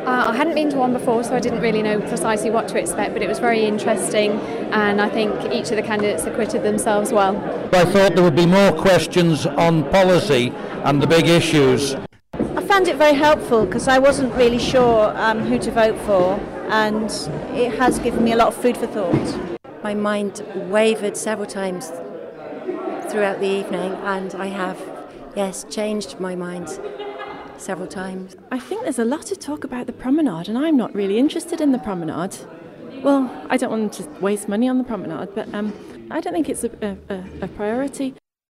I hadn't been to one before, so I didn't really know precisely what to expect, but it was very interesting, and I think each of the candidates acquitted themselves well. I thought there would be more questions on policy and the big issues. I found it very helpful because I wasn't really sure who to vote for, and it has given me a lot of food for thought. My mind wavered several times throughout the evening, and I have, yes, changed my mind several times. I think there's a lot of talk about the promenade, and I'm not really interested in the promenade. Well, I don't want to waste money on the promenade, but I don't think it's a priority.